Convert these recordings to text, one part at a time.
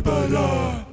Barbara.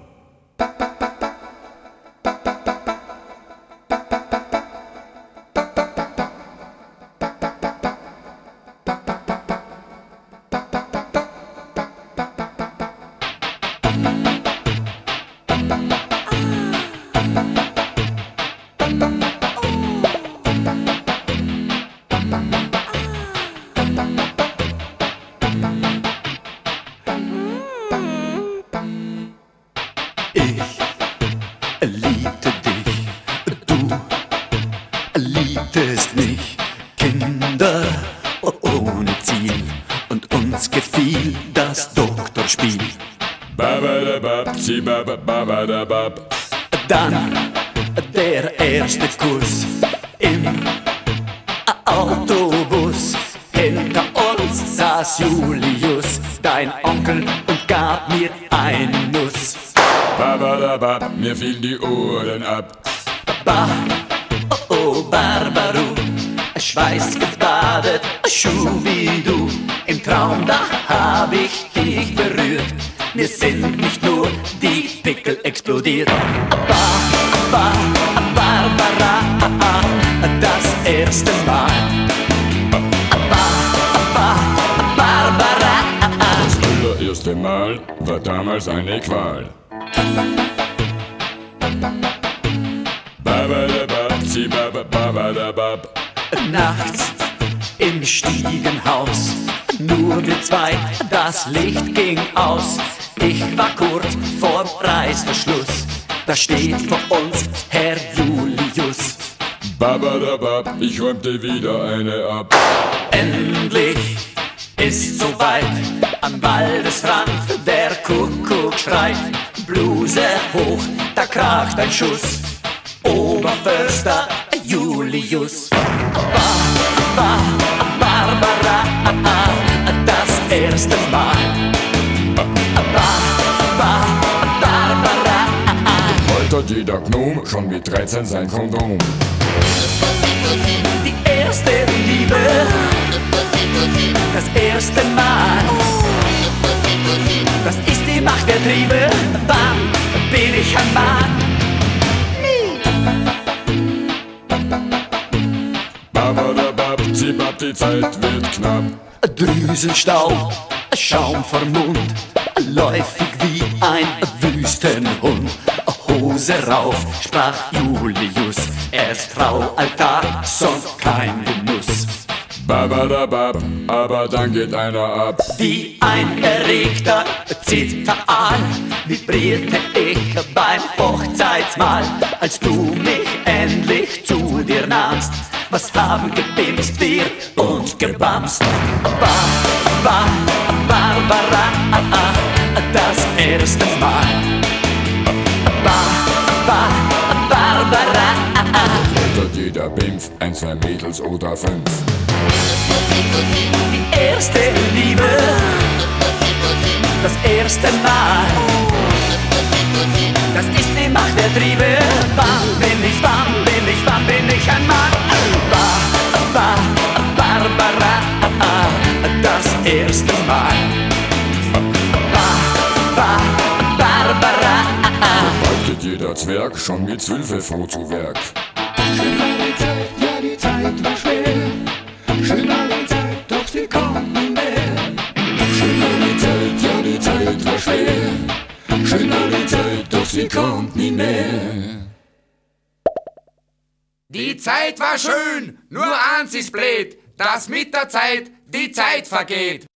Ich liebte dich, du liebtest mich, Kinder ohne Ziel, und uns gefiel das Doktorspiel. Babadabab, zibabababadabab. Dann der erste Kuss im Autobus. Hinter uns saß Julius, dein Onkel, und gab mir einen Nuss. Babadabab, mir fielen die Ohren ab. Oh Barbaru, schweißgebadet, Schubidu. Im Traum, da hab ich dich berührt. Mir sind nicht nur die Pickel explodiert. Barbara, das erste Mal. Barbara, Das allererste Mal war damals eine Qual. Babadabab, zibabababadabab. nachts im Stiegenhaus, nur wir zwei, das Licht ging aus. Ich war kurz vorm Reißverschluss, da steht vor uns Herr Julius. Babadabab, ich räumte wieder eine ab. Endlich ist soweit, am Waldesrand der Kuckuck schreit. Bluse hoch, da kracht ein Schuss, Oberförster Julius. Barbara, das erste Mal. Barbara, Heute hat jeder Gnom schon mit 13 sein Kondom. die erste Liebe, das erste Mal. Das ist die Macht der Triebe, wann bin ich ein Mann? Babadabab, zibab, die Zeit wird knapp. Drüsenstaub, Schaum vom Mund, läufig wie ein Wüstenhund. Hose rauf, sprach Julius, erst Traualtar, sonst kein Genuss. Babadabab, aber dann geht einer ab. Wie ein erregter Zital vibrierte ich beim Hochzeitsmahl, als du mich endlich zu dir nahmst. Was haben gebimst wir und gebamst? Barbara, das erste Mal. Barbara, Heute hat jeder Bimpf, 1, 2 Mädels oder 5. die erste Liebe, das erste Mal. Das ist die Macht der Triebe. Wann bin ich ein Mann? Barbara, das erste Mal. Barbara, Bald geht jeder Zwerg schon mit Zwölfe froh zu Werk. Schön war die Zeit, ja die Zeit war schwer. Schön war die Zeit, doch sie kommt nie mehr. Schön war die Zeit, ja die Zeit war schwer. Schön war die Zeit, doch sie kommt nie mehr. Die Zeit war schön, nur eins ist blöd, dass mit der Zeit die Zeit vergeht.